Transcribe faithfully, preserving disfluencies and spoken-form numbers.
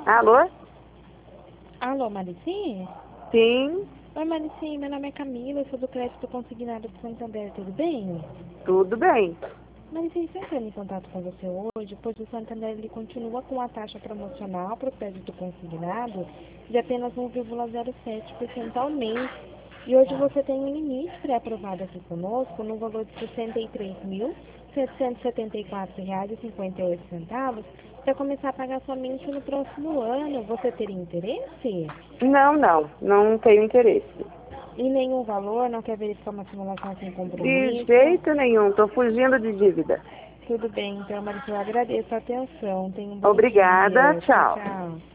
Alô? Alô, Marici? Sim, Oi, Marici, meu nome é Camila, eu sou do Crédito Consignado do Santander, tudo bem? tudo bem. Marici, estou entrando em contato com você hoje, pois o Santander ele continua com a taxa promocional para o crédito consignado de apenas um vírgula zero sete por cento ao mês. E hoje você tem um limite pré-aprovado aqui conosco no valor de sessenta e três mil, setecentos e setenta e quatro reais e cinquenta e oito centavos para começar a pagar somente no próximo ano. Você teria interesse? Não, não, não tenho interesse. Em nenhum valor, não quer verificar uma simulação sem De compromisso? jeito nenhum, estou fugindo de dívida. Tudo bem, então, Marisa, eu agradeço a atenção. Tenha um bom Obrigada, dia. Tchau, tchau. tchau.